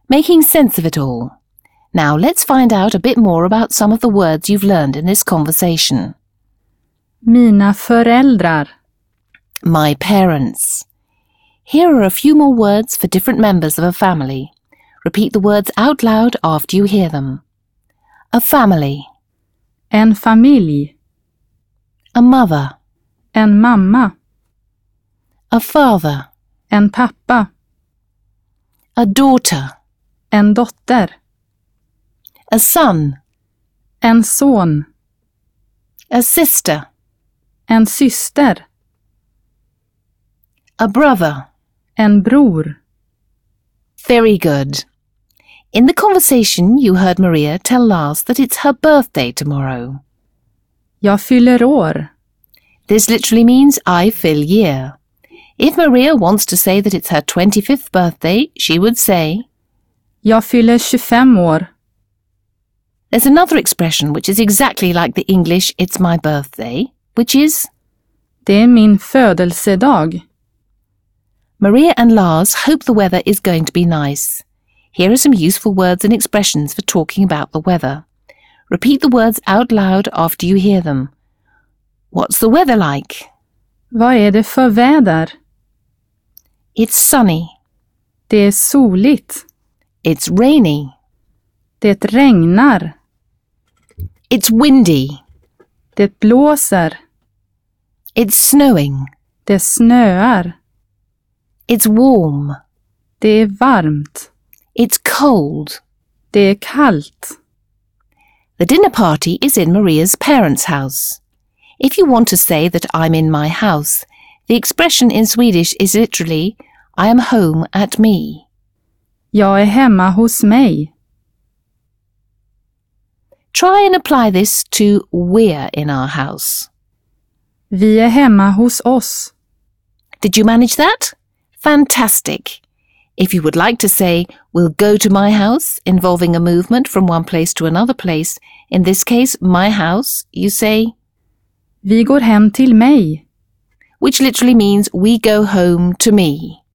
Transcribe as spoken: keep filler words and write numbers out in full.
making sense of it all. Now let's find out a bit more about some of the words you've learned in this conversation. Mina föräldrar. My parents. Here are a few more words for different members of a family. Repeat the words out loud after you hear them. A family. En familj. A mother. En mamma. A father. En pappa. A daughter. En dotter. A son. En son. A sister. En syster. A brother. En bror. Very good. In the conversation you heard Maria tell Lars that it's her birthday tomorrow. Jag fyller år. This literally means I fill year. If Maria wants to say that it's her twenty-fifth birthday, she would say, Jag fyller tjugofem år. There's another expression which is exactly like the English it's my birthday, which is Det är min födelsedag. Maria and Lars hope the weather is going to be nice. Here are some useful words and expressions for talking about the weather. Repeat the words out loud after you hear them. What's the weather like? Vad är det för väder? It's sunny. Det är soligt. It's rainy. Det regnar. It's windy. Det blåser. It's snowing. Det snöar. It's warm. Det är varmt. It's cold. Det är kallt. The dinner party is in Maria's parents' house. If you want to say that I'm in my house, the expression in Swedish is literally I am home at me. Jag är hemma hos mig. Try and apply this to we're in our house. Vi är hemma hos oss. Did you manage that? Fantastic! If you would like to say, we'll go to my house, involving a movement from one place to another place, in this case, my house, you say, Vi går hem till mig. which literally means we go home to me.